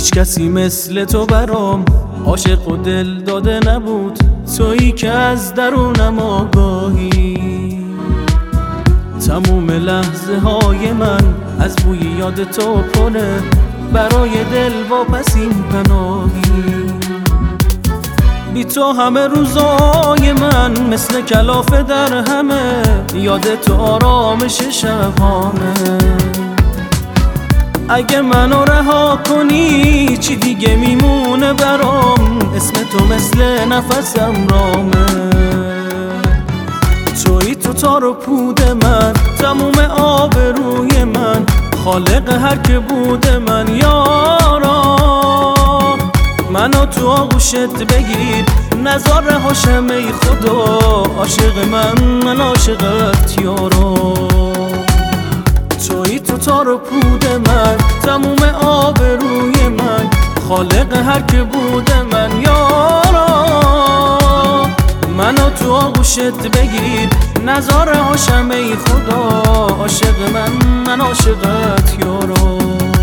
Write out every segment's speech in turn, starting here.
هیچ کسی مثل تو برام عاشق و دل داده نبود، تویی که از درونم آگاهی. تموم لحظه های من از بوی یاد تو پره، برای دل واپسین پناهی. بی تو همه روزای من مثل کلافه در همه، یاد تو آرامش شبانه. اگه منو رها کنی چی دیگه میمونه برام، اسم تو مثل نفسم رامه. تویی تو تار و پود من، تموم آبروی من، خالق هر که بوده من. یارا منو تو آغوشت بگیر، نزار هاشم ای خدا. عاشق من عاشقت یارا. تویی تو تار و پود من، تموم آبروی من، خالق هر که بوده من. یارا منو تو آغوشت بگیر، نزار هاشم ای خدا. عاشق من عاشقت یارا.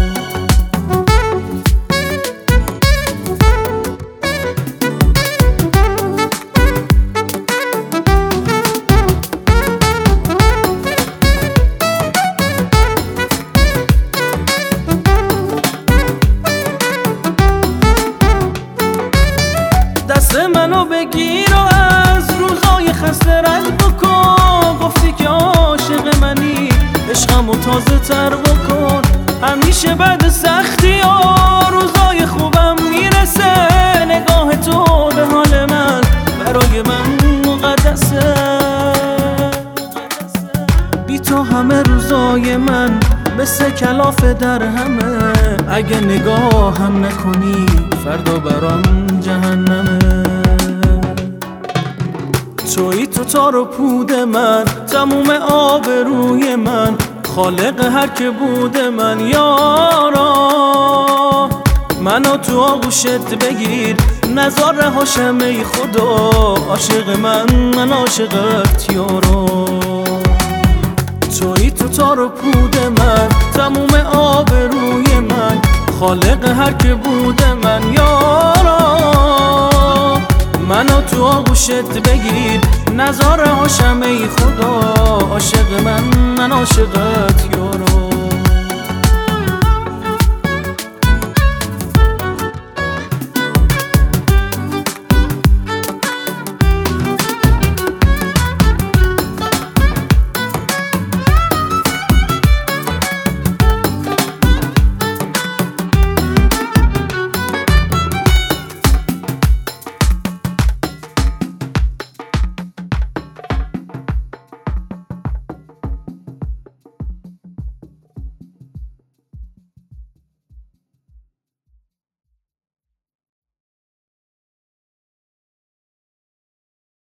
دست منو بگیر و از روزای خسته رد بکن. گفتی که عاشق منی، عشقمو تازه تر بکن. همیشه بعد سختی ها روزای خوبم میرسه، نگاه تو به حال من برای من مقدسه. بی تو همه روزای من مثل کلافه در همه، اگه نگاه هم نکنی فردا برام جهنمه. تویی تو تار و پود من، تموم آبروی من، خالق هر که بوده من. یارا منو تو آغوشت بگیر، نزار هاشم ای خدا. عاشق من عاشقت یارا. تویی تو تار و پود من، تموم آبروی من، خالق هر که بوده من. یارا منو تو آغوشت بگیر، نزار هاشم ای خدا. عاشق من عاشقت یارا.